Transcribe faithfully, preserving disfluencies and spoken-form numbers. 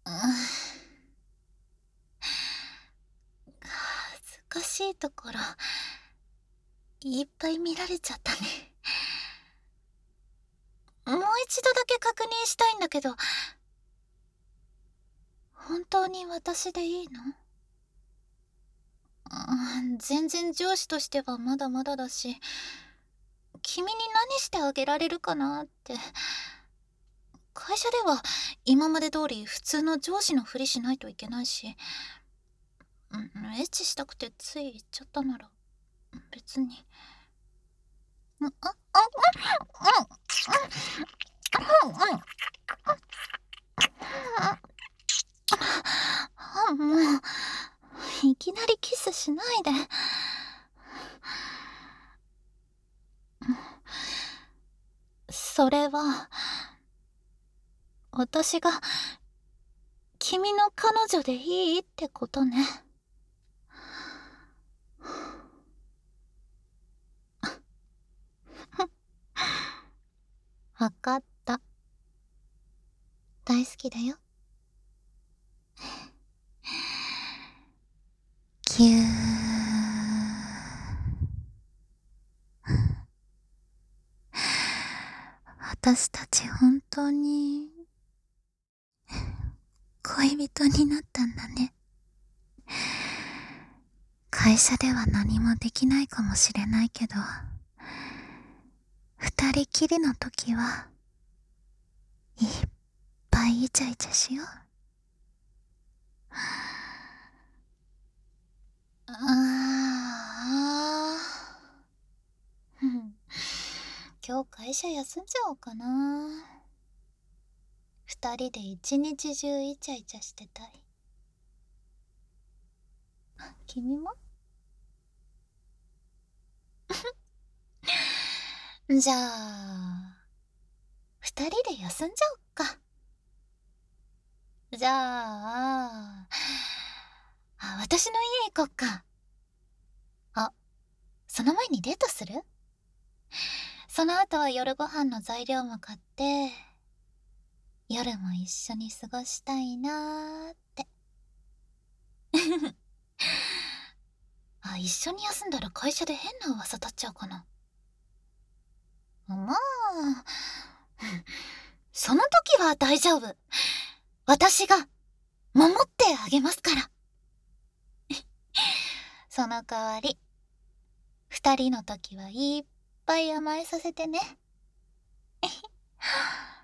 うん、恥ずかしいところいっぱい見られちゃったね。もう一度だけ確認したいんだけど、本当に私でいいの？うん、全然上司としてはまだまだだし、君に何してあげられるかなって。会社では今まで通り普通の上司のふりしないといけないし、うん、エッチしたくてつい言っちゃったなら別に。あああうんうんうんうんあもういきなりキスしないで。それは私が君の彼女でいいってことね。わかった。大好きだよ。ぎゅー。私たち本当に恋人になったんだね。会社では何もできないかもしれないけど、二人きりの時はいっぱいイチャイチャしよう。ああ、うん、今日会社休んじゃおうかな。二人で一日中イチャイチャしてたい。君も？じゃあ二人で休んじゃおっか。じゃああ、私の家行こっか。あ、その前にデートする？その後は夜ご飯の材料も買って夜も一緒に過ごしたいなーって。あ、一緒に休んだら会社で変な噂立っちゃうかな。まあ、その時は大丈夫。私が守ってあげますから。その代わり二人の時はいっぱい甘えさせてね。